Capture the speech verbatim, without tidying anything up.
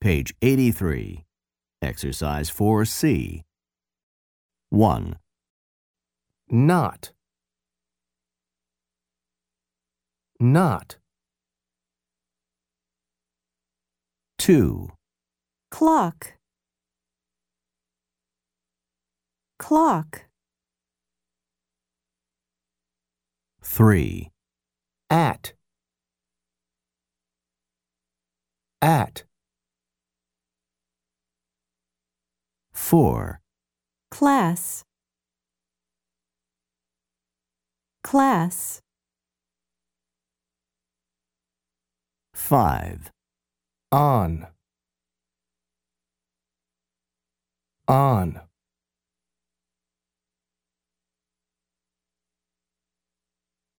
Page eighty-three. Exercise four C. one. Not. Not. two. Clock. Clock. three. At. At. four. Class. Class. five. On. On.